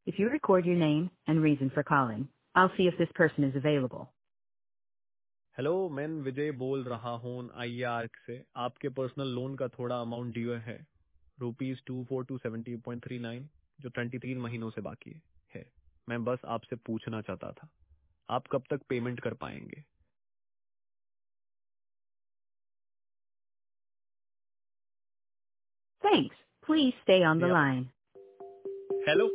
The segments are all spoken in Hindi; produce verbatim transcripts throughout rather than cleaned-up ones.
If you record your name and reason for calling, I'll see if this person is available. Hello, मैं विजय बोल रहा हूँ आई आर्क से। आपके पर्सनल लोन का थोड़ा अमाउंट ड्यू है, rupees two four two seventy point three nine, जो ट्वेंटी तीन महीनों से बाकी है। मैं बस आपसे पूछना चाहता था, आप कब तक पेमेंट कर पाएंगे? Thanks. Please stay on the या line. Hello.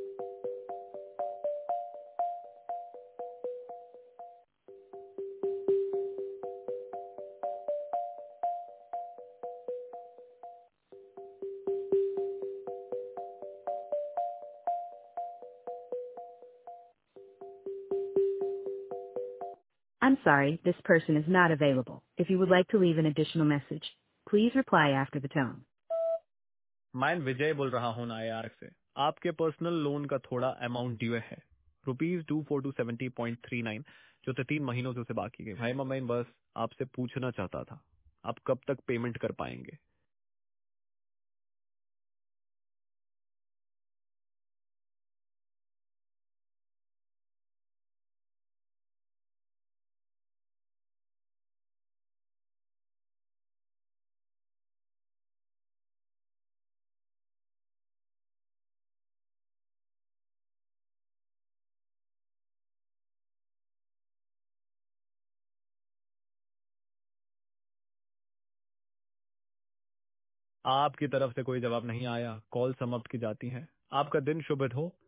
I'm sorry, this person is not available. If you would like to leave an additional message, please reply after the tone. मैं विजय बोल रहा हूँ आई आर्क से। आपके पर्सनल लोन का थोड़ा अमाउंट ड्यू है, rupees two four two seventy point three nine, जो तो तीन महीनों से उसे बाकी है। भाई मैं बस आपसे पूछना चाहता था, आप कब तक पेमेंट कर पाएंगे? आपकी तरफ से कोई जवाब नहीं आया, कॉल समाप्त की जाती है। आपका दिन शुभ हो।